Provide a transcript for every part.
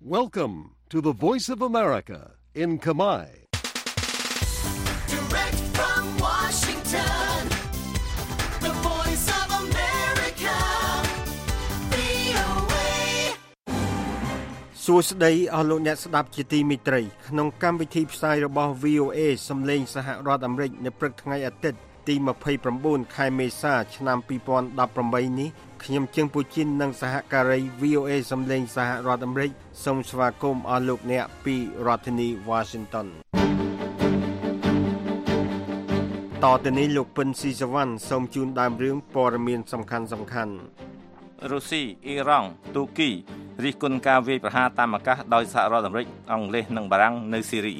Welcome to the Voice of America in Khmer. Direct from Washington, the Voice of America, VOA. សួស្តីអស់លោកអ្នកស្ដាប់ជាទីមេត្រីក្នុងកម្មវិធីផ្សាយរបស់ VOA សំឡេងសហរដ្ឋអាមេរិកនៅព្រឹកថ្ងៃអាទិត្យទី29ខែមេសាឆ្នាំ2018នេះខ្ញុំជើងពូជីននិងសហការី VOA សំឡេងសហរដ្ឋអាមេរិកសូមស្វាគមន៍អស់លោកអ្នកពីរដ្ឋធានី Washington តទៅនេះលោកពិនស៊ីសវណ្ណសូមជូនដើមរឿងព័ត៌មានសំខាន់រុស្ស៊ីអ៊ីរ៉ង់ទូគីរិះគន់ការវាយប្រហារតាមអាកាសដោយសហរដ្ឋអាមេរិកអង់គ្លេសនិងបារាំងនៅស៊ីរី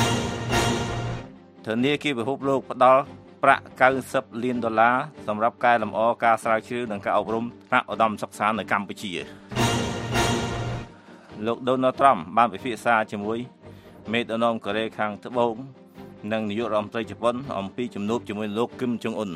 ធនាគារពិភពលោកផ្ដល់ប្រាក់$90 លានសម្រាប់កែលម្អការស្រាវជ្រាវនិងការអប់រំថ្នាក់ឧត្តមសិក្សានៅកម្ពុជាលោក Donald Trump បានពិភាក្សាជាមួយមេដឹកនាំកូរ៉េខាងត្បូងនិងនាយករដ្ឋមន្ត្រីជប៉ុនអំពីជំនួបជាមួយលោកគឹមចុងអ៊ុន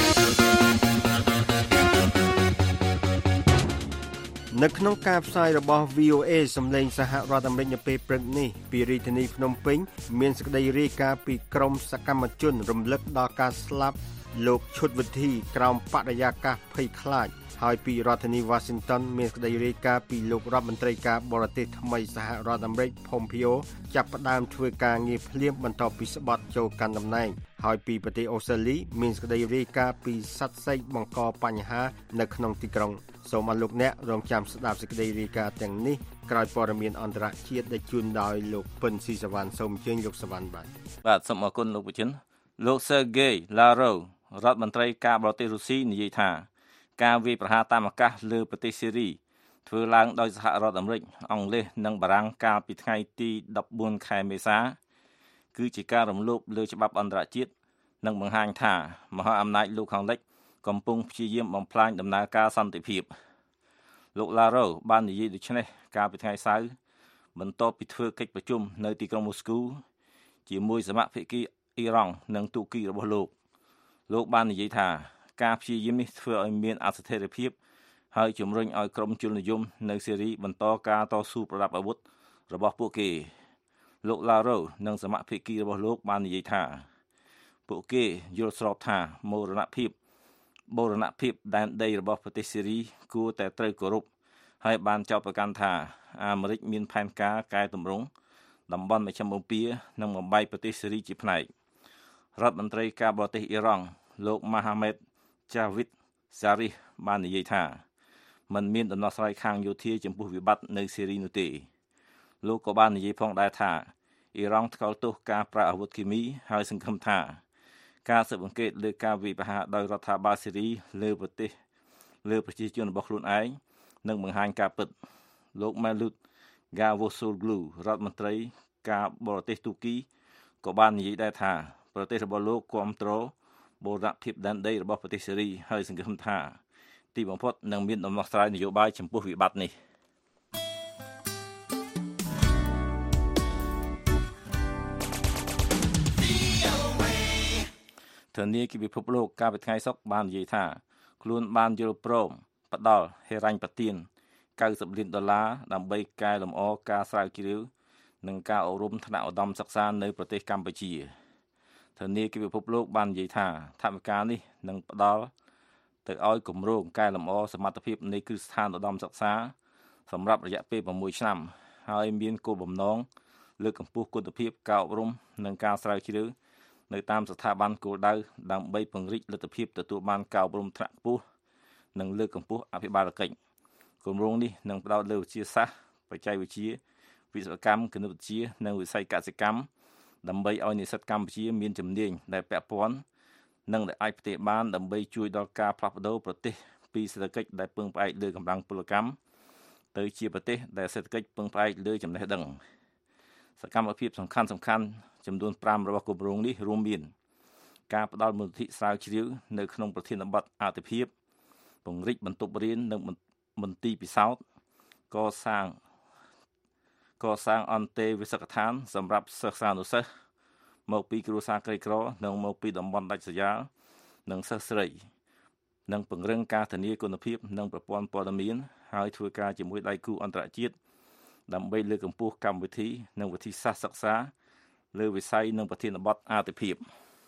នៅក្នុងការផ្សាយរបស់ VOA សំឡេងសហរដ្ឋអាមេរិកនៅពេលព្រឹកនេះពីរាជធានីភ្នំពេញមានសេចក្តីរាយការណ៍ពីក្រុមសកម្មជនរំលឹកដល់ការស្លាប់លោកឈុតវិធីក្រោមបរិយាកាសភ័យខ្លាចហើយពីរដ្ឋធានី Washington មានសេចក្តីរាយការណ៍ពីលោករដ្ឋមន្ត្រីការបរទេសថ្មីសហរដ្ឋអាមេរិក Pompeo ចាប់ផ្ដើមធ្វើការងារភ្លាមបន្ទាប់ពីស្បត់ចូលកាន់តំណែងហើយពីប្រទេសអូស្ត្រាលីមានសេចក្តីរាយការណ៍ពីសត្វសេកបង្កបញ្ហានៅក្នុងទីក្រុងសូមអរលោកអ្នករងចាំស្ដាប់សេចក្តីរាយការណ៍ទាំងនេះក្រោយព័ត៌មានអន្តរជាតិដែលជូនដោយលោកពិនស៊ីសវណ្ណសូមអញ្ជើញលោកសវណ្ណបាទសូមអរគុណលោកវិចិត្រលោក Sergei Lavrov រដ្ឋមន្ត្រីការបរទេសរុស្ស៊ីនិយាយថាការវាយប្រហារតាមអាកាសលើប្រទេសស៊ីរីធ្វើឡើងដោយសហរដ្ឋអាមេរិកអង់គ្លេសនិងបារាំងកាលពីថ្ងៃទី14ខែមេសាគឺជាការរំលោភលើច្បាប់អន្តរជាតិនិងបង្ហាញថាមហាអំណាចលោកខាងលិចកំពុងព្យាយាមបំផ្លាញដំណើរការសន្តិភាពលោក Lavrov បាននិយាយដូចនេះកាលពីថ្ងៃសៅរ៍បន្ទាប់ពីធ្វើកិច្ចប្រជុំនៅទីក្រុងមូស្គូជាមួយសមាជិកអ៊ីរ៉ង់និងទូគីរបស់លោកបាននិយាយថាការព្យាយាមនេះធ្វើឲ្យមានអស្ថិរភាពហើយជំរុញឲ្យក្រុមជននិយមនៅស៊េរីបន្តការតស៊ូប្រដាប់អាវុធរបស់ពួកគេលោក Lavrov និងសមាជិករបស់លោកបាននិយាយថាពួកគេយល់ស្របថាបូរណភាពដែនដីរបស់ប្រទេសស៊េរីគួរតែត្រូវគោរពហើយបានចោទប្រកាន់ថាអាមេរិកមានផែនការកែតម្រង់តំបន់មជ្ឈមបូព៌ានិងបំបែកប្រទេសស៊េរីជាផ្នែករដ្ឋមន្ត្រីការបរទេសអ៊ីរ៉ង់លោក Mohammad Javad Zarif បាននិយាយថាมันមានដំណោះស្រាយខាងយោធាចំពោះវិបត្តិនៅស៊េរីនោះទេលោកក៏បាននិយាយផងដែរថាអ៊ីរ៉ង់ថ្កោលទោសការប្រើអាវុធគីមីហើយសង្ឃឹមថាការស៊ើបអង្កេតលើការវាយប្រហារដោយរដ្ឋាភិបាលស៊េរីលើប្រជាជនរបស់ខ្លួនឯងនឹងបង្ហាញការពិតលោក Mevlut Cavusoglu រដ្ឋមន្ត្រីការបរទេសទូគីក៏បាននិយាយដែរថាប្រទេសរបស់លោកគាំទ្របូរណភាពដែនដីរបស់ប្រទេសស៊េរីហើយសង្ឃឹមថាទីបំផុតនឹងមានដំណោះស្រាយនយោបាយចំពោះវិបត្តិនេះធនាគារពិភពលោកកាលពីថ្ងៃសុក្របាននិយាយថាខ្លួនបានយល់ព្រមផ្ដល់ហិរញ្ញប្បទាន$90 លានដើម្បីកែលម្អការស្រាវជ្រាវនិងការអប់រំថ្នាក់ឧត្តមសិក្សានៅប្រទេសកម្ពុជាធនាគារពិភពលោកបាននិយាយថាថវិកានេះនឹងផ្ដល់ទៅឲ្យគម្រោងកែលម្អសមត្ថភាពនៃគ្រឹះស្ថានឧត្តមសិក្សាសម្រាប់រយៈពេល6ឆ្នាំហើយមានគោលបំណងលើកកម្ពស់គុណភាពការអប់រំនិងការស្រាវជ្រាវនៅតាមស្ថាប័នគោលដៅដើម្បីពង្រីកលទ្ធភាពទទួលបានការអប់រំថ្នាក់ខ្ពស់និងលើកកម្ពស់អភិបាលកិច្ចគម្រោងនេះនឹងផ្ដោតលើវិទ្យាសាស្ត្របច្ចេកវិទ្យាវិស្វកម្មគណិតវិទ្យានិងវិស័យកសិកម្មដើម្បីឲ្យនិស្សិតកម្ពុជាមានជំនាញដែលពាក់ព័ន្ធនិងដែលអាចផ្ទេរបានដើម្បីជួយដល់ការផ្លាស់ប្ដូរប្រទេសពីសេដ្ឋកិច្ចដែលពឹងផ្អែកលើកម្លាំងពលកម្មទៅជាប្រទេសដែលសេដ្ឋកិច្ចពឹងផ្អែកលើចំណេះដឹងសកម្មភាពសំខាន់ចំនួន5របស់គម្រោងនេះរួមមានការផ្ដល់មូលនិធិស្រាវជ្រាវនៅក្នុងប្រធានបទអាទិភាពពង្រីកបន្ទប់រៀននិងមន្ទីរពិសោធន៍កសាងអន្តេវាសិកដ្ឋានសម្រាប់សិស្សានុសិស្សមកពីគ្រួសារក្រីក្រនិងមកពីតំបន់ដាច់ស្រយាលនិងសិស្សស្រីនិងពង្រឹងការធានាគុណភាពនិងប្រព័ន្ធព័ត៌មានហើយធ្វើការជាមួយដៃគូអន្តរជាតិដើម្បីលើកកម្ពស់កម្មវិធីនិងវិធីសាស្ត្រសិក្សាលើវិស័យនិងប្រធានបទអាទិភាព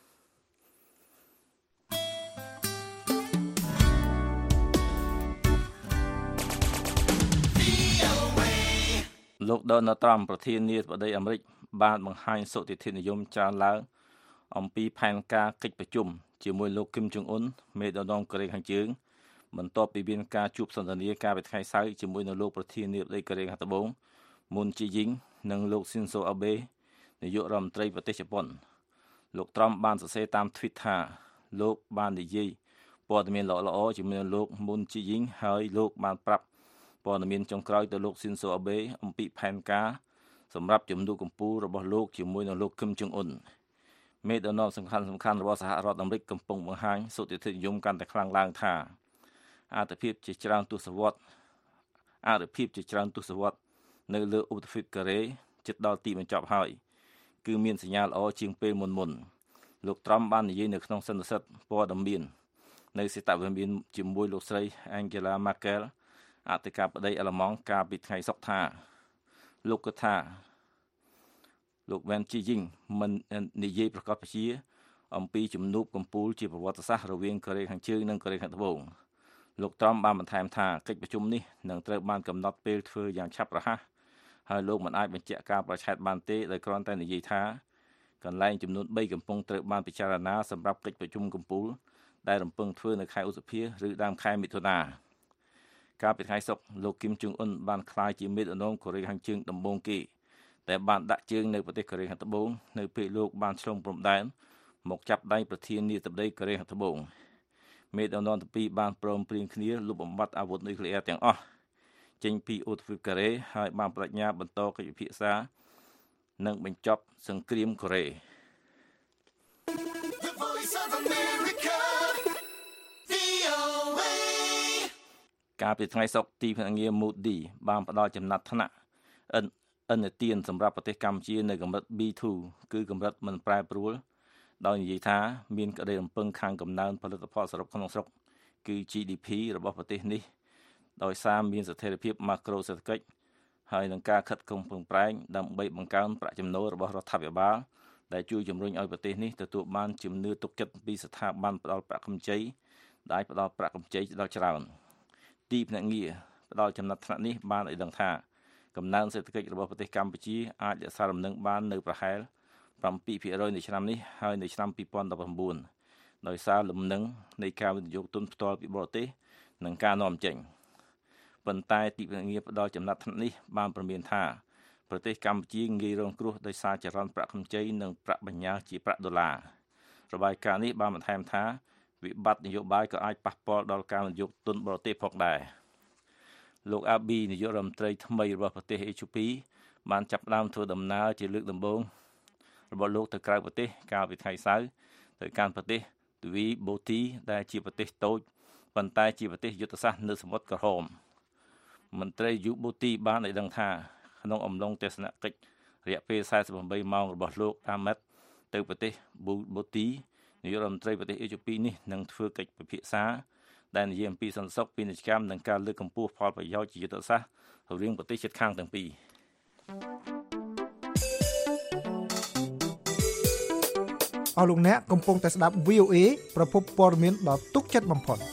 លោក Donald Trump ប្រធានាធិបតីអាមេរិកបានបង្ហាញសុទិដ្ឋិនិយមច្រើនឡើងអំពីផែនការកិច្ចប្រជុំជាមួយលោក Kim Jong Un មេដឹកនាំកូរ៉េខាងជើងបន្ទាប់ពីមានការជួបសន្ទនាកាលពីថ្ងៃសៅរ៍ជាមួយនឹងលោកប្រធានាធិបតីកូរ៉េខាងត្បូង Moon Jae-in និងលោក Shinzo Abe នាយករដ្ឋមន្ត្រីប្រទេសជប៉ុនលោក Trump បានសរសេរតាម Twitter លោកបាននិយាយព័ត៌មានល្អៗជាមួយនឹងលោក Moon Jae-in ហើយលោកបានប្រាប់ព័ត៌មានចុងក្រោយទៅលោក Shinzo Abe អំពីផែនការសម្រាប់ជំនួបកម្ពុជារបស់លោកជាមួយនឹងលោក Kim Jong Un មេដឹកនាំសំខាន់ៗរបស់សហរដ្ឋអាមេរិកកំពុងបង្ហាញសុទិដ្ឋិនិយមកាន់តែខ្លាំងឡើងថាអត្ថភាពជាច្រើនទសវត្សរ៍នៅលើឧបទ្វីបកូរ៉េជិតដល់ទីបញ្ចប់ហើយគឺមានសញ្ញាល្អជាងពេលមុនលោក Trump បាននិយាយនៅក្នុងសន្និសីទព័ត៌មាននៅសេតវិមានជាមួយលោកស្រី Angela Merkel អធិការបតីអាល្លឺម៉ង់កាលពីថ្ងៃសុក្រថាលោកគិតថាលោក Moon Jae-in មិននិយាយប្រកាសពជាអំពីជំនួបកម្ពុជាជាប្រវត្តិសាស្ត្ររវាងកូរ៉េខាងជើងនិងកូរ៉េខាងត្បូងលោក Trump បានបន្ថែមថាកិច្ចប្រជុំនេះនឹងត្រូវបានកំណត់ពេលធ្វើយ៉ាងឆាប់រហ័សហើយលោកមិនអាចបញ្ជាក់ការប្រឆាំងបានទេដោយគ្រាន់តែនិយាយថាកន្លែងចំនួន3កំពុងត្រូវបានពិចារណាសម្រាប់កិច្ចប្រជុំកម្ពុជាដែលរំពឹងធ្វើនៅខែឧសភាឬដើមខែមិថុនាកាលពីថ្ងៃសុក្រលោក Kim Jong Un បានក្លាយជាមេដឹកនាំកូរ៉េខាងជើងដំបូងគេតែបានដាក់ជើងនៅប្រទេសកូរ៉េខាងត្បូងនៅពេលលោកបានឆ្លងព្រំដែនមកចាប់ដៃប្រធានាធិបតីកូរ៉េខាងត្បូងមេដឹកនាំទាំងពីរបានព្រមព្រៀងគ្នាលុបបំបាត់អាវុធនុយក្លេអ៊ែរទាំងអស់ចេញពីឧបទ្វីបកូរ៉េហើយបានបដិញ្ញាបន្តកិច្ចពិភាក្សានិងបញ្ចប់សង្គ្រាមកូរ៉េ The Voice of America, VOA កាលពីថ្ងៃសុក្រទីភ្នាក់ងារ Moody បានផ្ដល់ចំណាត់ថ្នាក់ឥណទានសម្រាប់ប្រទេសកម្ពុជានៅកម្រិត B2 គឺកម្រិតមិនប្រែប្រួលដោយនិយាយថាមានក្តីរំពឹងខាងកំណើនផលិតផលសរុបក្នុងស្រុកគឺ GDP របស់ប្រទេសនេះដោយសារមានស្ថិរភាពម៉ាក្រូសេដ្ឋកិច្ចហើយនឹងការខិតខំប្រឹងប្រែងដើម្បីបង្កើនប្រាក់ចំណូលរបស់រដ្ឋាភិបាលដែលជួយជំរុញឲ្យប្រទេសនេះទទួលបានជំនឿទុកចិត្តពីស្ថាប័នផ្ដល់ប្រាក់កម្ចីដែលផ្ដល់ប្រាក់កម្ចីដល់ច្រើនទីភ្នាក់ងារផ្ដល់ចំណាត់ថ្នាក់នេះបានឲ្យដឹងថាកំណើនសេដ្ឋកិច្ចរបស់ប្រទេសកម្ពុជាអាចរក្សាលំនឹងបាននៅប្រហែល 7% នៅឆ្នាំនេះហើយនៅឆ្នាំ2019ដោយសារលំនឹងនៃការវិនិយោគទុនផ្ទាល់ពីបរទេសនិងការនាំចេញប៉ុន្តែទីភ្នាក់ងារផ្ដល់ចំណាត់ថ្នាក់នេះបានព្រមានថាប្រទេសកម្ពុជាងាយរងគ្រោះដោយសារចរន្តប្រាក់កម្ចីនិងប្រាក់បញ្ញើជាប្រាក់ដុល្លាររបាយការណ៍នេះបានបន្ថែមថាវិបត្តិនយោបាយក៏អាចប៉ះពាល់ដល់ការវិនិយោគទុនបរទេសផងដែរលោក Abiy នាយករដ្ឋមន្ត្រីថ្មីរបស់ប្រទេសអេត្យូពីបានចាប់ផ្ដើមធ្វើដំណើរជាលើកដំបូងរបស់លោកទៅក្រៅប្រទេសកាលពីថ្ងៃសៅរ៍ទៅកាន់ប្រទេសទ្វីបូទីដែលជាប្រទេសតូចប៉ុន្តែជាប្រទេសយុទ្ធសាស្ត្រនៅសមុទ្រក្រហមមន្ត្រីយូបូទីបានឲ្យដឹងថាក្នុងអំឡុងទស្សនកិច្ចរយៈពេល48ម៉ោងរបស់លោកអាម៉ាត់ទៅប្រទេសបូទីនាយករដ្ឋមន្ត្រីប្រទេសអេត្យូពីនេះនឹងធ្វើកិច្ចពិភាក្សាដែលនិយាយអំពីសន្តិសុខពាណិជ្ជកម្មនិងការលើកកម្ពស់ផលប្រយោជន៍ជាយុទ្ធសាស្ត្ររវាងប្រទេសជិតខាងទាំងពីរអស់លោកអ្នកកំពុងតែស្ដាប់ VOA ប្រភពព័ត៌មានដ៏ទុកចិត្តបំផុត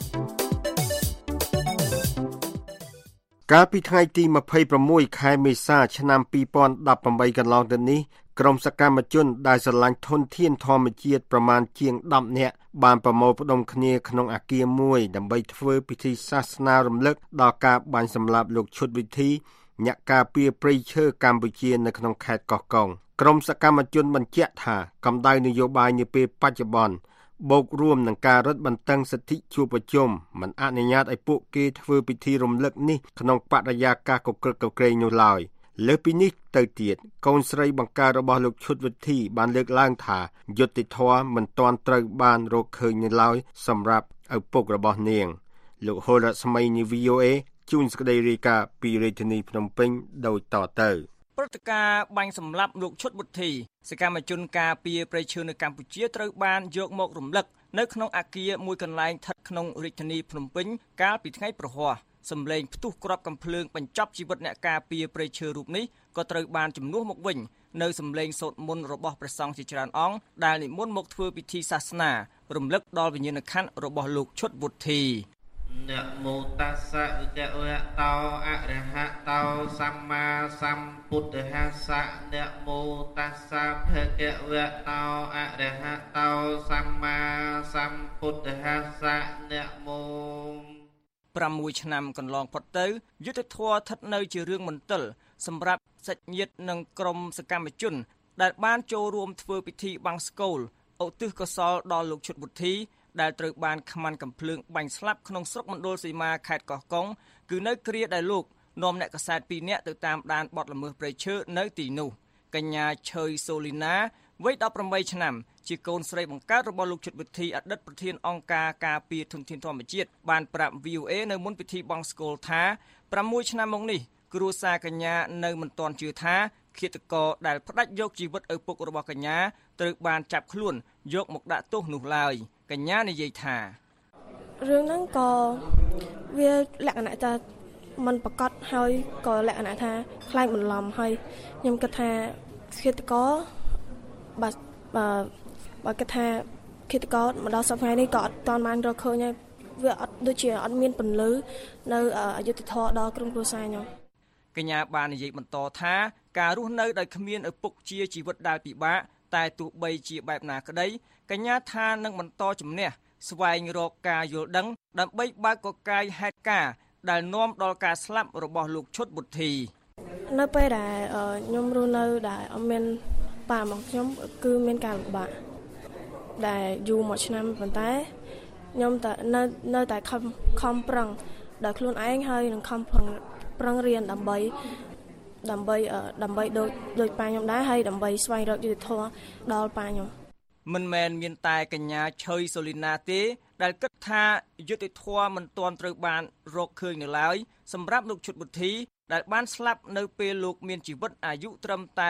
កាលពីថ្ងៃទី26ខែមេសាឆ្នាំ2018កន្លងទៅនេះក្រុមសកម្មជនដែលស្រឡាញ់ធនធានធម្មជាតិប្រមាណជាង10នាក់បានប្រមូលផ្ដុំគ្នាក្នុងអគារមួយដើម្បីធ្វើពិធីសាសនារំលឹកដល់ការបាញ់សម្លាប់លោកឈុតវិធីអ្នកការពារព្រៃឈើកម្ពុជានៅក្នុងខេត្តកោះកុងក្រុមសកម្មជនបញ្ជាក់ថាកម្ដៅនយោបាយនាពេលបច្ចុប្បន្នបូករួមនឹងការរឹតបន្តឹងសិទ្ធិជួបប្រជុំមិនអនុញ្ញាតឲ្យពួកគេធ្វើពិធីរំលឹកនេះក្នុងបរិយាកាសកក្រឹកកក្រែងនោះឡើយលើពីនេះទៅទៀតកូនស្រីបង្ការរបស់លោកឈុតវិធីបានលើកឡើងថាយុត្តិធម៌មិនទាន់ត្រូវបានរកឃើញនៅឡើយសម្រាប់ឪពុករបស់នាងលោកហូរ៉ាស្មីនី VOA ជួនសេចក្តីរាយការណ៍ពីរាជធានីភ្នំពេញដូចតទៅព្រឹត្តិការណ៍បាញ់សម្លាប់លោកឈុតវុធីសកម្មជនការពារព្រៃឈើនៅកម្ពុជាត្រូវបានយកមករំលឹកនៅក្នុងអគារមួយកន្លែងស្ថិតក្នុងរាជធានីភ្នំពេញកាលពីថ្ងៃប្រហ័សសម្លេងផ្ទុះគ្រាប់កំភ្លើងបញ្ចប់ជីវិតអ្នកការពារព្រៃឈើរូបនេះក៏ត្រូវបានជំនួសមកវិញនៅសម្លេងសូត្រមន្តរបស់ព្រះសង្ឃជាច្រើនអង្គដែលនិមន្តមកធ្វើពិធីសាសនារំលឹកដល់វិញ្ញាណក្ខន្ធរបស់លោកឈុតវុទ្ធីนะโมตัสสะภะคะวะโตอะระหะโตสัมมาสัมพุทธัสสะนะโมตัสสะภะคะวะโตอะระหะโตสัมមាសម្ពុទ្ធស្សៈนะโม 6ឆ្នាំកន្លងផុតទៅយុទ្ធធរស្ថិតនៅជារឿងមន្ទិលសម្រាប់សាច់ញាតិនិងក្រុមសកម្មជនដែលបានចូលរួមធ្វើពិធីបង្សុកូលឧទ្ទិសកុសលដល់លោកឈុតវុទ្ធីដែលត្រូវបានខ្មាន់កំភ្លើងបាញ់ស្លាប់ក្នុងស្រុកមណ្ឌលសីមាខេត្តកោះកុងគឺនៅគ្រាដែលលោកនាំអ្នកកាសែត2នាក់ទៅតាមដានបទល្មើសព្រៃឈើនៅទីនោះកញ្ញាឆើយសូលីណាវ័យ18ឆ្នាំជាកូនស្រីបង្កើតរបស់លោកឈុតវុទ្ធីអតីតប្រធានអង្គការការពារធនធានធម្មជាតិបានប្រាប់ VOA នៅមុនពិធីបង្សុកូលថា6ឆ្នាំមកនេះគ្រួសារកញ្ញានៅមិនទាន់ជឿថាឃាតករដែលផ្ដាច់យកជីវិតឪពុករបស់កញ្ញាត្រូវបានចាប់ខ្លួនយកមកដាក់ទោសនោះឡើយកញ្ញានិយាយថារឿងហ្នឹងក៏វាលក្ខណៈថាมันប្រកាសហើយក៏លក្ខណៈថាខ្លាចបន្លំហើយខ្ញុំគិតថាឃាតករបើគិតថាឃាតករមកដល់សប្តាហ៍នេះក៏អត់ទាន់បានរកឃើញហើយវាអត់ដូចជាអត់មានពន្លឺនៅអយុធធម៌ដល់ក្រុមគ្រួសារខ្ញុំកញ្ញាបាននិយាយបន្តថាការរស់នៅដោយគ្មានឪពុកជាជីវិតដែលពិបាកតែទោះបីជាបែបណាក្តីកញ្ញាថានឹងបន្តជំនះស្វែងរកការយល់ដឹងដើម្បីបើកកកាយហេតុការណ៍ដែលនាំដល់ការស្លាប់របស់លោកឈុតវុទ្ធីនៅពេលដែលខ្ញុំរស់នៅដែលអត់មានប៉ាមកខ្ញុំគឺមានការលំបាកដែលយូរមួយឆ្នាំប៉ុន្តែខ្ញុំតែនៅតែខំប្រឹងដល់ខ្លួនឯងហើយនឹងខំប្រឹងរៀនដើម្បីដូចប៉ាខ្ញុំដែរហើយដើម្បីស្វែងរកយុត្តិធម៌ដល់ប៉ាខ្ញុំមិនមែនមានតែកញ្ញាឆើយសូលីណាទេដែលគិតថាយុត្តិធម៌មិនទាន់ត្រូវបានរកឃើញនៅឡើយសម្រាប់លោកឈុតវុទ្ធីដែលបានស្លាប់នៅពេលលោកមានជីវិតអាយុត្រឹមតែ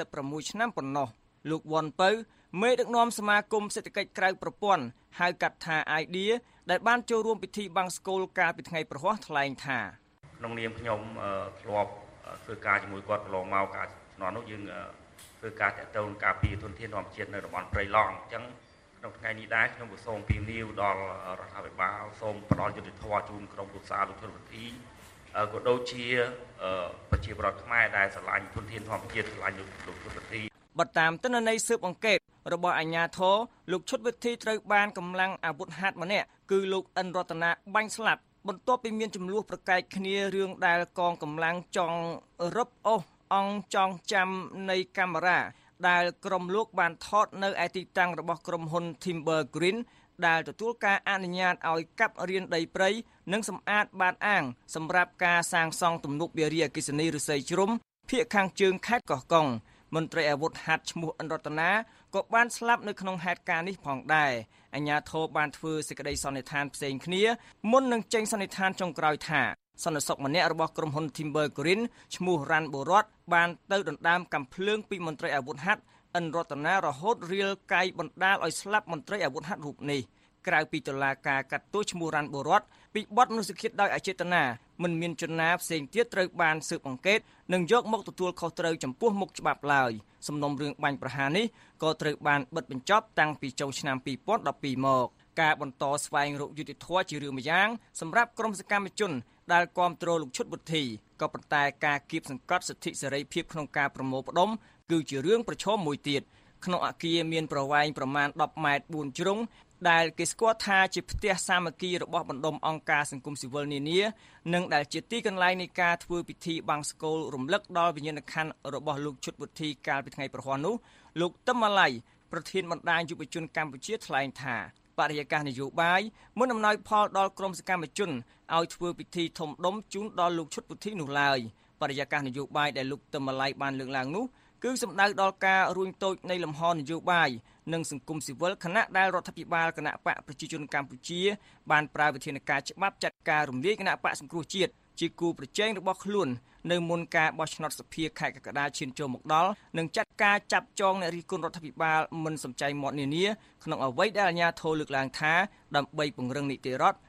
46ឆ្នាំប៉ុណ្ណោះលោកវ៉ាន់ពៅមេដឹកនាំសមាគមសេដ្ឋកិច្ចក្រៅប្រព័ន្ធហៅកាត់ថា idea ដែលបានចូលរួមពិធីបង្សុកូលកាលពីថ្ងៃប្រហ័សថ្លែងថាក្នុងនាមខ្ញុំធ្លាប់ធ្វើការជាមួយគាត់កន្លងមកការជំនាន់នោះយើងធ្វើការតាក់ទងការពារធនធានធម្មជាតិនៅតំបន់ព្រៃឡង់អញ្ចឹងក្នុងថ្ងៃនេះដែរខ្ញុំក៏សូមពៀននីវដល់រដ្ឋាភិបាលសូមផ្ដល់យុត្តិធម៌ជូនក្រុមគ្រួសារលោកឈុតវុទ្ធីក៏ដូចជាប្រជាពលរដ្ឋខ្មែរដែលស្រឡាញ់ធនធានធម្មជាតិស្រឡាញ់លោកឈុតវុទ្ធីបើតាមទិន្នន័យស៊ើបអង្កេតរបស់អាជ្ញាធរលោកឈុតវុទ្ធីត្រូវបានកម្លាំងអាវុធហត្ថម្នាក់គឺលោកអិនរតនាបាញ់ស្លាប់បន្ទាប់ពីមានចំនួនប្រកែកគ្នារឿងដែលកងកម្លាំងចង់រឹបអូសអង្គចងចាំនៃកាមេរ៉ាដែលក្រុមលោកបានថតនៅឯទីតាំងរបស់ក្រុមហ៊ុន Timber Green ដែលទទួលការអនុញ្ញាតឲ្យកាប់រានដីព្រៃនិងសម្អាតបាតអាងសម្រាប់ការសាងសង់ទំនប់វារីអគ្គិសនីឫស្សីជ្រុំភាគខាងជើងខេត្តកោះកុងមន្ត្រីអាវុធហត្ថឈ្មោះអិនរតនាក៏បានស្លាប់នៅក្នុងហេតុការណ៍នេះផងដែរអាជ្ញាធរបានធ្វើសេចក្តីសន្និដ្ឋានផ្សេងគ្នាមុននឹងចេញសន្និដ្ឋានចុងក្រោយថាសន្តិសុខម្នាក់របស់ក្រុមហ៊ុន Timber Green ឈ្មោះរ៉ាន់បូរ៉ាត់បានទៅដណ្ដើមកាំភ្លើងពីមន្ត្រីអាវុធហត្ថអិនរតនារហូតរៀលកាយបណ្ដាលឲ្យស្លាប់មន្ត្រីអាវុធហត្ថរូបនេះក្រៅពីតុលាការកាត់ទោសឈ្មោះរ៉ាន់បូរ៉ាត់ពីបទមនុស្សឃាតដោយអចេតនាមិនមានជនណាផ្សេងទៀតត្រូវបានស៊ើបអង្កេតនិងយកមកទទួលខុសត្រូវចំពោះមុខច្បាប់ឡើយសំណុំរឿងបាញ់ប្រហារនេះក៏ត្រូវបានបិទបញ្ចប់តាំងពីចុងឆ្នាំ2012មកការបន្តស្វែងរកយុត្តិធម៌ជារឿងម្យ៉ាងសម្រាប់ក្រុមសកម្មជនដែលគាំទ្រលោកឈុតវុទ្ធីក៏ប៉ុន្តែការគៀបសង្កត់សិទ្ធិសេរីភាពក្នុងការប្រមូលផ្ដុំគឺជារឿងប្រឈមមួយទៀតក្នុងអគារមានប្រវែងប្រមាណ10ម៉ែត្រ4ជ្រុងដែលគេស្គាល់ថាជាផ្ទះសាមគ្គីរបស់បណ្ដុំអង្គការសង្គមស៊ីវិលនានានិងដែលជាទីកន្លែងនៃការធ្វើពិធីបង្សុកូលរំលឹកដល់វិញ្ញាណក្ខន្ធរបស់លោកឈុតវុទ្ធីកាលពីថ្ងៃប្រហ័សនោះលោកទឹមម៉ាឡៃប្រធានបណ្ដាញយុវជនកម្ពុជាថ្លែងថាបរិយាកាសនយោបាយមិនអំណោយផលដល់ក្រុមសកម្មជនឲ្យធ្វើពិធីធំដុំជូនដល់លោកឈុតវុទ្ធីនោះឡើយបរិយាកាសនយោបាយដែលលោកទឹមម៉ាឡៃបានលើកឡើងនោះគឺសំដៅដល់ការរួញតូចនៃលំហនយោបាយនិងសង្គមស៊ីវិលខណៈដែលរដ្ឋាភិបាលគណៈបកប្រជាជនកម្ពុជាបានប្រើវិធានការច្បាប់ចាត់ការរំលាយគណៈបកសង្គ្រោះជាតិជាគូប្រជែងរបស់ខ្លួននៅមុនការបោះឆ្នោតសភាខែកក្កដាឈានចូលមកដល់និងចាត់ការចាប់ចងអ្នករិះគន់រដ្ឋាភិបាលមិនសំចៃមាត់នានាក្នុងអ្វីដែលអាជ្ញាធរលើកឡើងថាដើម្បីពង្រឹងនីតិរដ្ឋ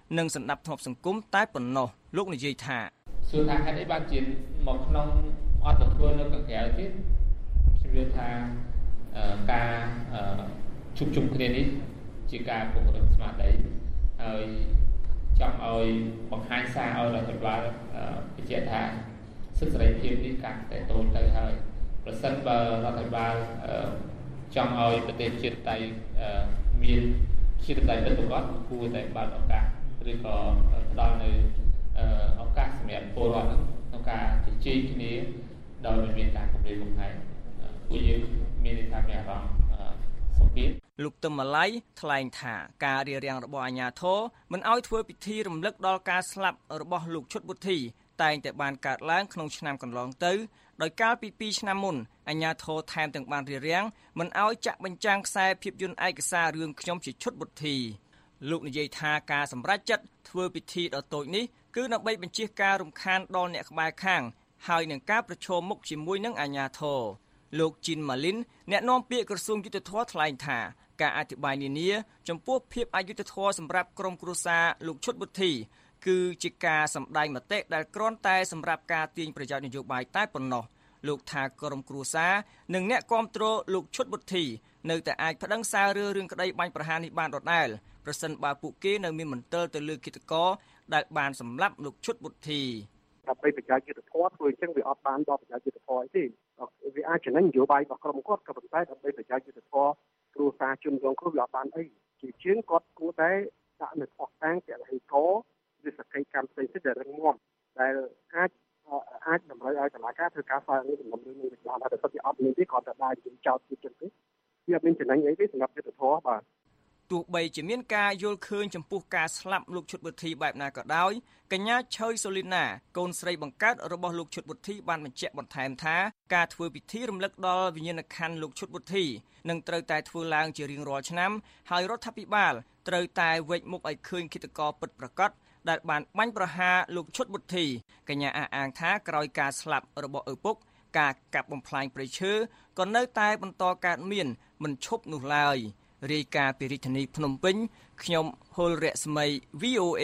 និងសណ្ដាប់ធ្នាប់សង្គមតែប៉ុណ្ណោះលោកនិយាយថាសួរថាហេតុអីបានជាមកក្នុងអត់ទៅធ្វើនៅខាងក្រៅទៀតខ្ញុំយល់ថាការជួបជុំគ្នានេះជាការពង្រឹងស្មារតីហើយចង់ឲ្យបង្ហាញសារឲ្យរដ្ឋាភិបាលបញ្ជាក់ថាសិទ្ធិសេរីភាពនេះកាន់តែតូចទៅហើយប្រសិនបើរដ្ឋាភិបាលចង់ឲ្យប្រទេសជាតិតែមានជាតៃពិតប្រាកដគួរតែបើកឱកាសឬក៏ផ្ដល់នៅឱកាសសម្រាប់ពលរដ្ឋក្នុងការជជែកគ្នាដោយមិនមានការគំរាមកំហែងពួកយើងមានថាមានអារម្មណ៍សម្ពាធលោកទឹមម៉ាឡៃថ្លែងថាការរារាំងរបស់អាជ្ញាធរមិនឲ្យធ្វើពិធីរំលឹកដល់ការស្លាប់របស់លោកឈុតវុធីតែងតែបានកើតឡើងក្នុងឆ្នាំកន្លងទៅដោយកាលពី2ឆ្នាំមុនអាជ្ញាធរថែមទាំងបានរារាំងមិនឲ្យចាក់បញ្ចាំងខ្សែភាពយន្តឯកសាររឿងខ្ញុំជាឈុតវុធីលោកនិយាយថាការសម្រេចចិត្តធ្វើពិធីដ៏តូចនេះគឺដើម្បីបញ្ជៀសការរំខានដល់អ្នកក្បែរខាងហើយនឹងការប្រឈមមុខជាមួយនឹងអាជ្ញាធរលោកជីនម៉ាលីនអ្នកនាំពាក្យក្រសួងយុទ្ធភ័ពថ្លែងថាការអធិប្បាយនានាចំពោះភាពអយុត្តិធម៌សម្រាប់ក្រុមគ្រួសារលោកឈុតវុធីគឺជាការសម្ដែងមតិដែលគ្រាន់តែសម្រាប់ការទាញប្រយោជន៍នយោបាយតែប៉ុណ្ណោះលោកថាក្រុមគ្រួសារនិងអ្នកគាំទ្រលោកឈុតវុធីនៅតែអាចប្តឹងសាររឿងក្តីបាញ់ប្រហារនេះបានដដែលប្រសិនបើពួកគេនៅមានមន្ទិលទៅលើគិតកោដែលបានសម្លាប់លោកឈុតវុធីដើម្បីប្រជាយុត្តិធម៌ធ្វើអញ្ចឹងវាអត់បានដល់ប្រជាយុត្តិធម៌ទេវាអាចចំណេញនយោបាយរបស់ក្រុមគាត់ក៏ប៉ុន្តែដើម្បីប្រជាយុត្តិធម៌គ្រួសារជនរងគ្រោះវាអត់បានអីជាជាងគាត់គួរតែដាក់នៅផ្ោះតាំងពហិកោវិស័យកម្មផ្សេងៗដែលរឹងមាំដែលអាចតម្រូវឲ្យតុលាការធ្វើការស្វែងរកដំណឹងនេះបានតែសុទ្ធតែអត់មានទេគាត់តែដើរនិយាយចោទទៀតចឹងទេវាអត់មានចំណេញអីទេសម្រាប់យុត្តិធម៌បាទទោះបីជាមានការយល់ឃើញចំពោះការស្លាប់លោកឈុតវុធីបែបណាក៏ដោយកញ្ញាឆើយសូលីណាកូនស្រីបង្កើតរបស់លោកឈុតវុធីបានបញ្ជាក់បន្ថែមថាការធ្វើពិធីរំលឹកដល់វិញ្ញាណក្ខន្ធលោកឈុតវុធីនឹងត្រូវតែធ្វើឡើងជារៀងរាល់ឆ្នាំហើយរដ្ឋាភិបាលត្រូវតែវេចមុខឲ្យឃើញគិតកោពិតប្រាកដដែលបានបាញ់ប្រហារលោកឈុតវុធីកញ្ញាអះអាងថាក្រោយការស្លាប់របស់ឪពុកការកាប់បំផ្លាញព្រៃឈើក៏នៅតែបន្តកើតមានមិនឈប់នោះឡើយរាយការណ៍ពីរាជធានីភ្នំពេញខ្ញុំហុលរស្មី VOA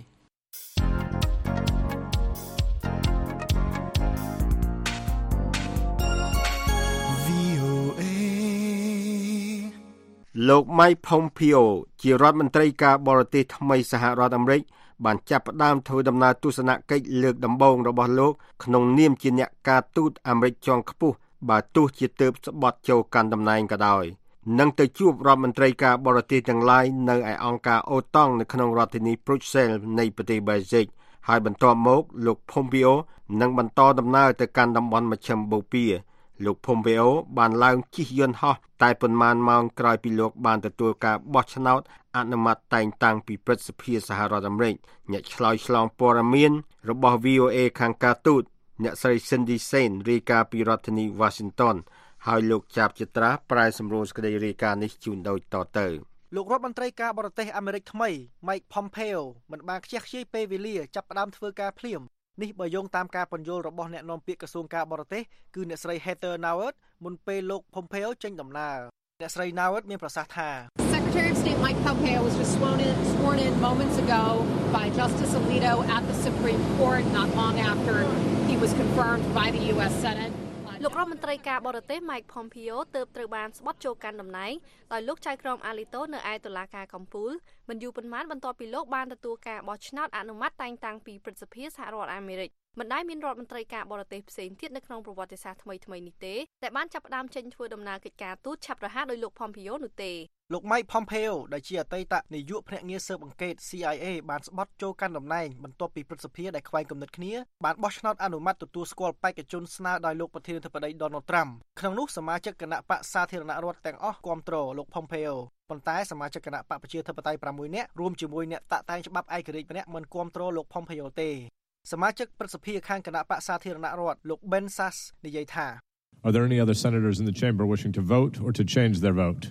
លោក Mike Pompeo ជារដ្ឋមន្ត្រីការបរទេសថ្មីសហរដ្ឋអាមេរិកបានចាប់ផ្ដើមធ្វើដំណើរទស្សនកិច្ចលើកដំបូងរបស់លោកក្នុងនាមជាអ្នកការទូតអាមេរិកជាន់ខ្ពស់បើទោះជាទើបស្បត់ចូលកាន់តំណែងក៏ដោយនឹងទៅជួបរដ្ឋមន្ត្រីការបរទេសទាំងឡាយនៅឯអង្គការអូតង់នៅក្នុងរដ្ឋធានី Brussels នៃប្រទេស Belgium ហើយបន្ទាប់មកលោក Pompeo នឹងបន្តដំណើរទៅកាន់តំបន់មជ្ឈិមបូព៌ាលោក Pompeo បានឡើងជិះយន្តហោះតែប៉ុន្មានម៉ោងក្រោយពីលោកបានទទួលការបោះឆ្នោតអនុម័តតែងតាំងពីព្រឹទ្ធសភាសហរដ្ឋអាមេរិកអ្នកឆ្លើយឆ្លងព័ត៌មានរបស់ VOA ខាងការទូតអ្នកស្រី Cindy Sain រាយការណ៍ពីរដ្ឋធានី Washington ហើយលោកចាប់ចិត្រាប្រែសម្រួលសេចក្តីរាយការណ៍នេះជូនដូចតទៅលោករដ្ឋមន្ត្រីការបរទេសអាមេរិកថ្មី Mike Pompeo មិនបានខ្ជះខ្ជាយពេលវេលាចាប់ផ្ដើមធ្វើការភ្លាមនេះបើយោងតាមការពន្យល់របស់អ្នកនាំពាក្យក្រសួងការបរទេសគឺអ្នកស្រី Heather Nauert មុនពេលលោក Pompeo ចេញដំណើរអ្នកស្រី Nauert មានប្រសាសន៍ថា Secretary of State Mike Pompeo was just sworn in moments ago by Justice Alito at the Supreme Court not long after he was confirmed by the US Senate លោករដ្ឋមន្ត្រីការបរទេស Mike Pompeo ទើបត្រូវបានស្បត់ចូលកាន់តំណែងដោយលោកចៅក្រមអាលីតូនៅឯតុលាការកំពូលមិនយូរប៉ុន្មានបន្ទាប់ពីលោកបានទទួលការបោះឆ្នោតអនុម័តតែងតាំងពីព្រឹទ្ធសភាសហរដ្ឋអាមេរិកមិនដែលមានរដ្ឋមន្ត្រីការបរទេសផ្សេងទៀតនៅក្នុងប្រវត្តិសាស្ត្រថ្មីនេះទេតែបានចាប់ផ្ដើមចេញធ្វើដំណើរកិច្ចការទូតឆាប់រហ័សដោយលោក Pompeo នោះទេលោក Mike Pompeo ដែលជាអតីតនាយកភ្នាក់ងារស៊ើបអង្កេត CIA បានស្បត់ចូលកាន់តំណែងបន្ទាប់ពីព្រឹទ្ធសភាដែលខ្វែងគំនិតគ្នាបានបោះឆ្នោតអនុម័តទទួលស្គាល់បេក្ខជនស្នើដោយលោកប្រធានាធិបតី Donald Trump ក្នុងនោះសមាជិកគណៈបកសាធារណរដ្ឋទាំងអស់គាំទ្រលោក Pompeo ប៉ុន្តែសមាជិកគណៈបកប្រជាធិបតេយ្យ6នាក់រួមជាមួយអ្នកតាក់តែងច្បាប់ឯករាជ្យម្នាក់មិនគាំទ្រលោក Pompeo ទេសមាជិកព្រឹទ្ធសភាខាងគណៈបកសាធារណរដ្ឋលោក Ben Sasse និយាយថា Are there any other senators in the chamber wishing to vote or to change their vote?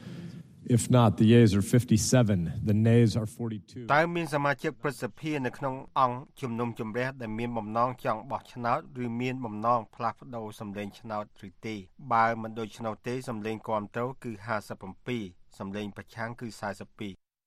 If not, the yeas are 57, the nays are 42. តើមានសមាជិកព្រឹទ្ធសភានៅក្នុងអង្គជំនុំជម្រះដែលមានបំណងចង់បោះឆ្នោតឬមានបំណងផ្លាស់ប្ដូរសម្លេងឆ្នោតឬទេបើមិនដូច្នោះទេសម្លេងគាំទ្រគឺ57សម្លេងប្រឆាំងគឺ42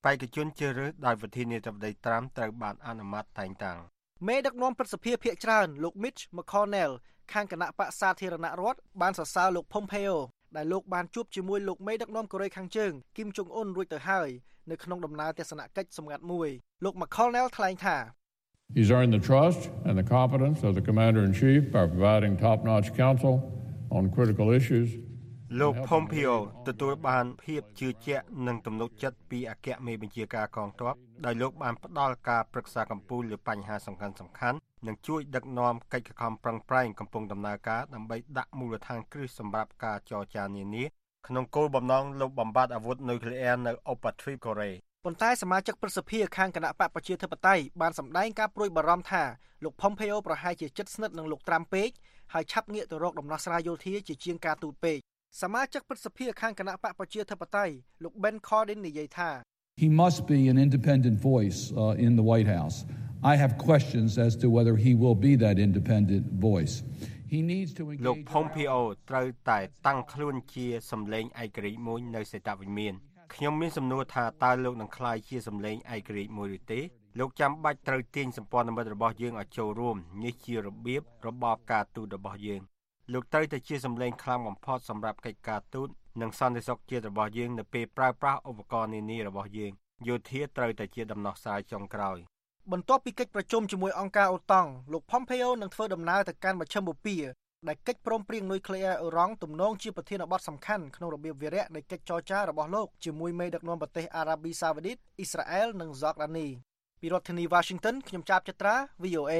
បេក្ខជនជ្រើសរើសដោយប្រធានាធិបតីត្រាំត្រូវបានអនុម័តតែងតាំងមេដឹកនាំព្រឹទ្ធសភាភាគច្រើនលោក Mitch McConnell ខាងគណៈបក្សសាធារណរដ្ឋបានសរសើរលោក Pompeo ដែលលោកបានជួបជាមួយលោកមេដឹកនាំកូរ៉េខាងជើង Kim Jong Un រួចទៅហើយនៅក្នុងដំណើរទស្សនកិច្ចសម្ងាត់មួយលោក McConnell ថ្លែងថា He's earned the trust and the confidence of the Commander-in-Chief by providing top-notch counsel on critical issues. លោក Pompeo ទទួលបានភាពជឿជាក់និងទំនុកចិត្តពីអគ្គមេបញ្ជាការកងទ័ពដោយលោកបានផ្ដល់ការប្រឹក្សាកម្ពុជាលើបញ្ហាសំខាន់ៗនិងជួយដឹកនាំកិច្ចខំប្រឹងប្រែងកំពុងដំណើរការដើម្បីដាក់មូលដ្ឋានគ្រឹះសម្រាប់ការចរចានានាក្នុងគោលបំណងលុបបំបាត់អាវុធនុយក្លេអ៊ែរនៅឧបទ្វីបកូរ៉េប៉ុន្តែសមាជិកព្រឹទ្ធសភាខាងគណៈបកប្រជាធិបតេយ្យបានសម្ដែងការព្រួយបារម្ភថាលោក Pompeo ប្រហែលជាជិតស្និទ្ធនឹងលោកត្រាំពេកហើយឆាប់ងាកទៅរកដំណោះស្រាយយោធាជាជាងការទូតពេកសមាជិកព្រឹទ្ធសភាខាងគណៈបកប្រជាធិបតេយ្យលោក Ben Cardin និយាយថា He must be an independent voice in the White House. I have questions as to whether he will be that independent voice. He needs to engage លោក Pompeo ត្រូវតែតាំងខ្លួនជាសម្លេងឯករាជ្យមួយនៅសេតវិមានខ្ញុំមានសំណួរថាតើលោកនឹងក្លាយជាសម្លេងឯករាជ្យមួយឬទេលោកចាំបាច់ត្រូវទាញសម្ព័ន្ធមិត្តរបស់យើងឲ្យចូលរួមនេះជារបៀបរបបការទូតរបស់យើងលោកត្រូវតែជាសម្លេងខ្លាំងបំផុតសម្រាប់កិច្ចការទូតនិងសន្តិសុខជាតិរបស់យើងនៅពេលប្រើប្រាស់ឧបករណ៍នានារបស់យើងយោធាត្រូវតែជាដំណោះស្រាយចុងក្រោយបន្ទាប់ពីកិច្ចប្រជុំជាមួយអង្គការអូតង់លោក Pompeo នឹងធ្វើដំណើរទៅកាន់មជ្ឈមបូព៌ាដែលកិច្ចព្រមព្រៀងនុយក្លេអ៊ែរអ៊ឺរ៉ង់ទំនងជាប្រធានបទសំខាន់ក្នុងរបៀបវារៈនៃកិច្ចចរចារបស់លោកជាមួយមេដឹកនាំប្រទេសអារ៉ាប៊ីសាអូឌីតអ៊ីស្រាអែលនិងហ្សកដានីពីរដ្ឋធានី Washington ខ្ញុំចាប់ចត្រា VOA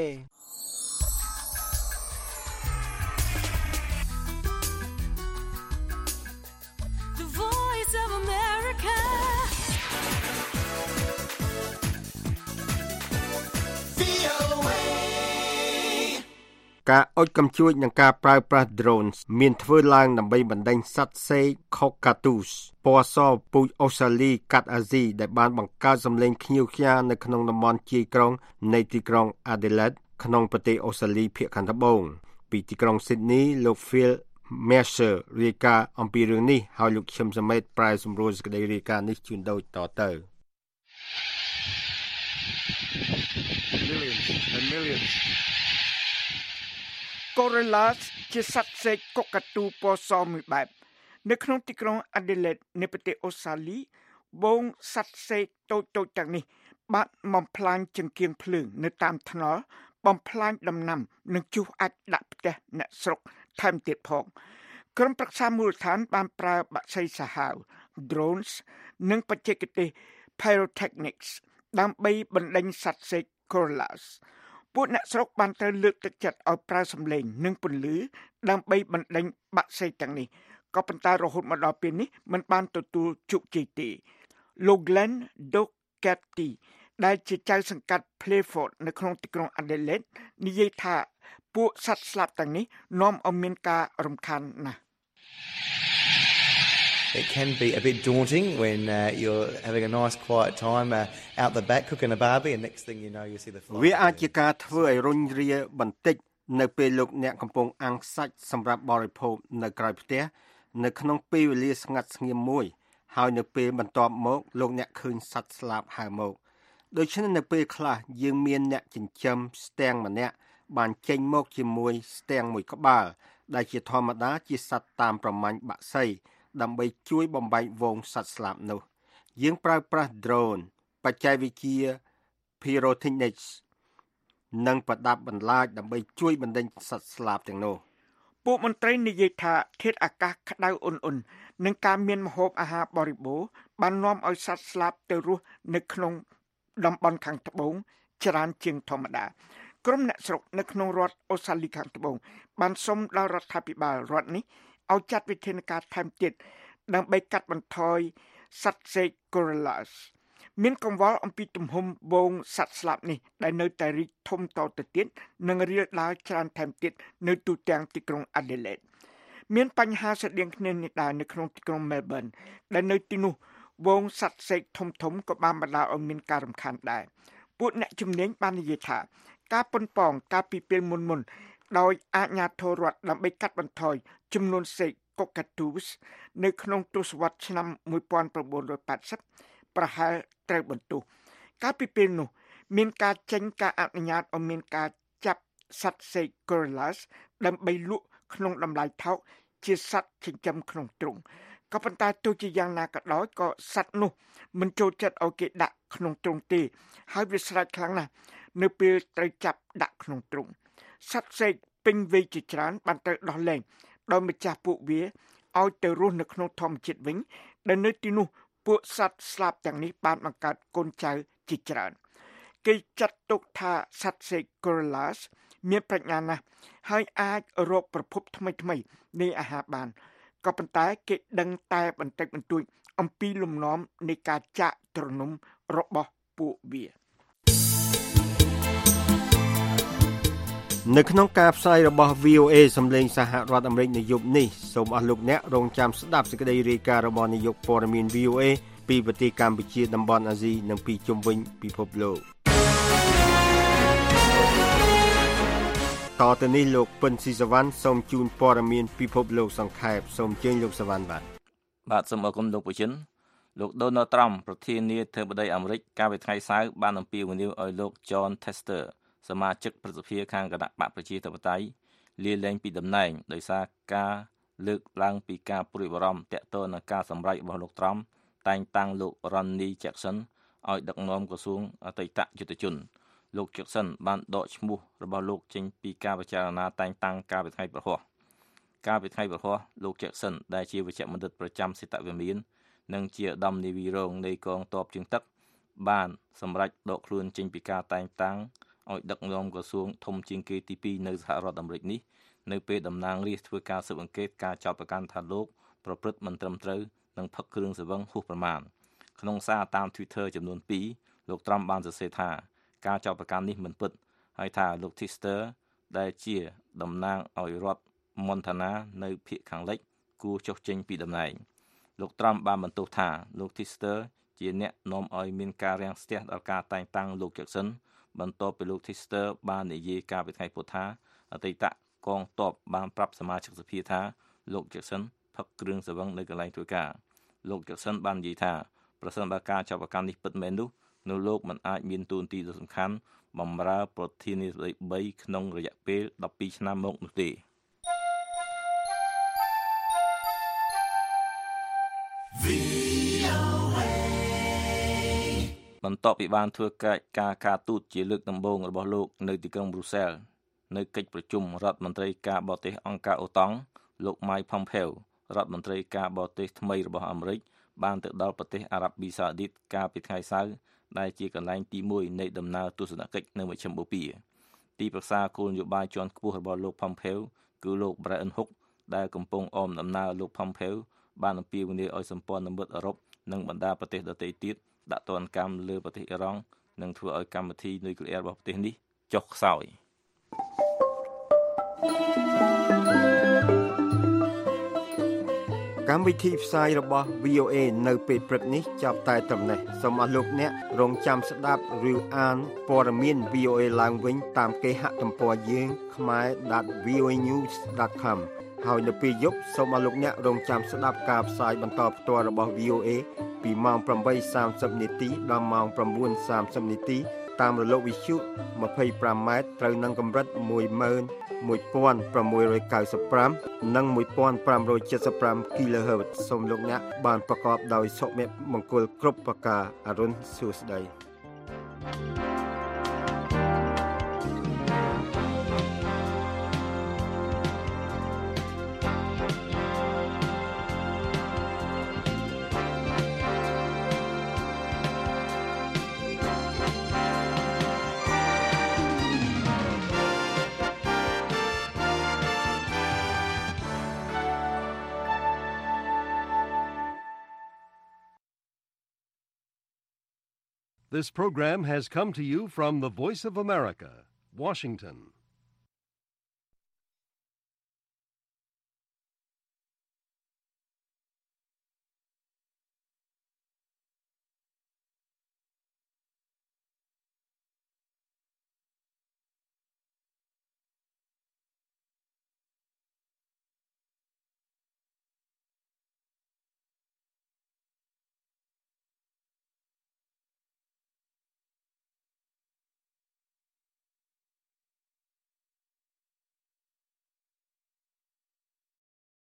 The Voice of America VOA ការអុជកំជួចនិងការប្រើប្រាស់ drones មានធ្វើឡើងដើម្បីបណ្ដេញសត្វសេក Cockatoos ពណ៌សពូជអូស្ត្រាលីកាត់អាស៊ីដែលបានបង្កើតសំឡេងខ្ញៀវខ្ញានៅក្នុងតំបន់ជាយក្រុងនៃទីក្រុង Adelaide ក្នុងប្រទេសអូស្ត្រាលីភាគខាងត្បូងពីទីក្រុង Sydney លោក Phil Mercer រាយការណ៍អំពីរឿងនេះហើយលោកឈឹមសមេតប្រែសម្រួលសេចក្តីរាយការណ៍នេះជូនដូចតទៅ Millions Gorillas ជាសត្វសេកកុកកាទូពណ៌សមួយបែបនៅក្នុងទីក្រុង Adelaide នៃប្រទេសអូស្ត្រាលីបងសត្វសេកតូចៗទាំងនេះបានបំផ្លាញចង្កៀងភ្លើងនៅតាមថ្នល់បំផ្លាញដំណាំនិងជុះអាចដាក់ផ្ទះអ្នកស្រុកថែមទៀតផងក្រុមប្រឹក្សាមូលដ្ឋានបានប្រើបក្សីសាហាវ drones និងបច្ចេកទេស pyrotechnics ដើម្បីបណ្ដេញសត្វសេក Gorillas ពួកអ្នកស្រុកបានត្រូវលើកទឹកចិត្តឲ្យប្រើសម្លេងនិងពន្លឺដើម្បីបណ្ដេញបក្សីទាំងនេះក៏ប៉ុន្តែរហូតមកដល់ពេលនេះមិនបានទទួលជោគជ័យទេលោក Glenn Doherty ដែលជាចៅសង្កាត់ Playford នៅក្នុងទីក្រុង Adelaide និយាយថាពួកសត្វស្លាប់ទាំងនេះនាំឲ្យមានការរំខានណាស់ It can be a bit daunting when you're having a nice quiet time out the back cooking a barbie and next thing you know you see the fly. វាអាចជាការធ្វើឲ្យរុញរាបន្តិចនៅពេលលោកអ្នកកំពុងអាំងសាច់សម្រាប់បរិភោគនៅក្រៅផ្ទះនៅក្នុងពេលវេលាស្ងាត់ស្ងៀមមួយហើយនៅពេលបន្ទាប់មកលោកអ្នកឃើញសត្វស្លាប់ហើរមកដូច្នេះនៅពេលខ្លះយើងមានអ្នកចិញ្ចឹមស្ទាំងម្នាក់បានចេញមកជាមួយស្ទាំងមួយក្បាលដែលជាធម្មតាជាសត្វតាមប្រមាញ់បក្សីដើម្បីជួយបំបែកវងសត្វស្លាប់នោះយើងប្រើប្រាស់ drone បច្ចេកវិទ្យា pyrotechnics និងប្រដាប់បន្លាចដើម្បីជួយបណ្ដេញសត្វស្លាប់ទាំងនោះពួកមន្ត្រីនិយាយថាធាតុអាកាសក្តៅអ៊ុនៗនិងការមានម្ហូបអាហារបរិបូរណ៍បាននាំឲ្យសត្វស្លាប់ទៅរស់នៅក្នុងតំបន់ខាងត្បូងច្រើនជាងធម្មតាក្រុមអ្នកស្រុកនៅក្នុងរដ្ឋអូស្ត្រាលីខាងត្បូងបានសុំដល់រដ្ឋាភិបាលរដ្ឋនេះឲ្យចាត់វិធានការថែមទៀតដើម្បីកាត់បន្ថយសត្វសេក Gorillas មានកង្វល់អំពីទំហំបូងសត្វស្លាប់នេះដែលនៅតែរីកធំតទៅទៀតនិងរាលដាលច្រើនថែមទៀតនៅទូទាំងទីក្រុង Adelaide មានបញ្ហាស្រដៀងគ្នានេះដែរនៅក្នុងទីក្រុង Melbourne ដែលនៅទីនោះវងសត្វសេកធំៗក៏បានបណ្ដាលឲ្យមានការរំខានដែរពួកអ្នកជំនាញបាននិយាយថាការប៉ុនប៉ងការពីពេលមុនដោយអាជ្ញាធររដ្ឋដើម្បីកាត់បន្ថយចំនួនសេក Cockatoos នៅក្នុងទសវត្សរ៍ឆ្នាំ1980 ប្រហែលត្រូវបន្ទោសកាលពីពេលនោះមានការចេញការអនុញ្ញាតឲ្យមានការចាប់សត្វសេក Gorillas ដើម្បីលក់ក្នុងតម្លៃថោកជាសត្វចិញ្ចឹមក្នុងទ្រុងក៏ប៉ុន្តែទោះជាយ៉ាងណាក៏ដោយក៏សត្វនោះមិនចូលចិត្តឲ្យគេដាក់ក្នុងទ្រុងទេហើយវាស្រេកខ្លាំងណាស់នៅពេលត្រូវចាប់ដាក់ក្នុងទ្រុងសត្វសេកពេញវ័យជាច្រើនបានត្រូវដោះលែងដោយម្ចាស់ពួកវាឲ្យទៅរស់នៅក្នុងធម្មជាតិវិញដែលនៅទីនោះពួកសត្វស្លាបទាំងនេះបានបង្កើតកូនចៅជាច្រើនគេចាត់ទុកថាសត្វសេក Gorillas មានប្រាជ្ញាណាស់ហើយអាចរកប្រភពថ្មីៗនៃអាហារបានក៏ប៉ុន្តែគេដឹងតែបន្តិចបន្តួចអំពីលំនាំនៃការចាក់ទ្រនំរបស់ពួកវានៅក្នុងការផ្សាយរបស់ VOA សម្លេងសហរដ្ឋអាមេរិកនៅយប់នេះសូមអស់លោកអ្នករងចាំស្ដាប់សេចក្តីរាយការណ៍របស់នាយកព័ត៌មាន VOA ពីប្រទេសកម្ពុជាតំបន់អាស៊ីនិងពីជុំវិញពិភពលោកតទៅនេះលោកពិនស៊ីសវណ្ណសូមជូនព័ត៌មានពិភពលោកសង្ខេបសូមអញ្ជើញលោកសវណ្ណបាទសូមអរគុណលោកប្រជិនលោក Donald Trump ប្រធានាធិបតីអាមេរិកកាលពីថ្ងៃសៅរ៍បានអំពាវនាវឲ្យលោក John Tester សមាជិកព្រឹទ្ធសភាខាងគណៈបកប្រជាធិបតេយ្យលាលែងពីតំណែងដោយសារការលើកឡើងពីការព្រួយបារម្ភទាក់ទងនឹងការសម្រេចរបស់លោក Trump តែងតាំងលោក Ronny Jackson ឲ្យដឹកនាំក្រសួងអតីតយុទ្ធជនលោក Jackson បានដកឈ្មោះរបស់លោកចេញពីការពិចារណាតែងតាំងកាលពីថ្ងៃព្រហស្បតិ៍លោក Jackson ដែលជាវេជ្ជបណ្ឌិតប្រចាំសេតវិមាននិងជាឧត្តមនាវីរងនៃកងទ័ពជើងទឹកបានសម្រេចដកខ្លួនចេញពីការតែងតាំងឲ្យដឹកនាំក្រសួងធំជាងគេទី2នៅសហរដ្ឋអាមេរិកនេះនៅពេលតំណាងរាស្ត្រធ្វើការស៊ើបអង្កេតការចោទប្រកាន់ថាលោកប្រព្រឹត្តមិនត្រឹមត្រូវនិងផឹកគ្រឿងស្រវឹងហួសប្រមាណក្នុងសារតាម Twitter ចំនួន2លោក Trump បានសរសេរថាការចោទប្រកាន់នេះមិនពិតហើយថាលោក Tester ដែលជាតំណាងឲ្យរដ្ឋ Montana នៅភាគខាងលិចគួរចុះចេញពីតំណែងលោក Trump បានបន្ទោសថាលោក Tester ជាអ្នកនាំឲ្យមានការរាំងស្ទះដល់ការតែងតាំងលោក Jackson បន្ទាប់ពីលោក Tester បាននិយាយកាលពីថ្ងៃពុធថាអតីតកងទ័ពបានប្រាប់សមាជិកសភាថាលោក Jackson ផឹកគ្រឿងស្រវឹងនៅកន្លែងធ្វើការលោក Jackson បាននិយាយថាប្រសិនបើការចាប់ប្រកាន់នេះពិតមែននោះនៅលោកមិនអាចមានតួនាទីដ៏សំខាន់បម្រើប្រធានាធិបតី3ក្នុងរយៈពេល12ឆ្នាំមកនោះទេបន្ទាប់ពីបានធ្វើការទូតជាលើកដំបូងរបស់លោកនៅទីក្រុង Brussels នៅកិច្ចប្រជុំរដ្ឋមន្ត្រីការបរទេសអង្គការអូតុងលោក Mike Pompeo រដ្ឋមន្ត្រីការបរទេសថ្មីរបស់អាមេរិកបានទៅដល់ប្រទេសអារ៉ាប៊ីសាអូឌីតកាលពីថ្ងៃសៅរ៍ដែលជាកន្លែងទី1នៃដំណើរទស្សនកិច្ចនៅមជ្ឈមបូព៌ាទីប្រឹក្សាគោលនយោបាយជាន់ខ្ពស់របស់លោក Pompeo គឺលោក Brian Hook ដែលកំពុងអមដំណើរលោក Pompeo បានអំពាវនាវឲ្យសម្ព័ន្ធមិត្តអឺរ៉ុបនិងបណ្ដាប្រទេសដទៃទៀតដាក់ទណ្ឌកម្មលើប្រទេសអ៊ីរ៉ង់និងធ្វើឲ្យកម្មវិធីនុយក្លេអ៊ែររបស់ប្រទេសនេះចុះខ្សោយកម្មវិធីផ្សាយរបស់ VOA នៅពេលព្រឹកនេះចាប់តែត្រឹមនេះសូមអស់លោកអ្នករងចាំស្ដាប់ឬអានព័ត៌មាន VOA ឡើងវិញតាមគេហទំព័រយើង khmer.voanews.com ហើយនៅពេលយប់សូមអស់លោកអ្នករងចាំស្ដាប់ការផ្សាយបន្តផ្ទាល់របស់ VOA ពីម៉ោង 8:30 នាទីដល់ម៉ោង 9:30 នាទីតាមរលកវិទ្យុ 25 ម៉ែត្រត្រូវនឹងកម្រិត 11695 និង 1575 kHz សូមលោកអ្នកបានប្រកបដោយសុភមង្គលគ្រប់ប្រការអរុនសួស្តី This program has come to you from the Voice of America, Washington.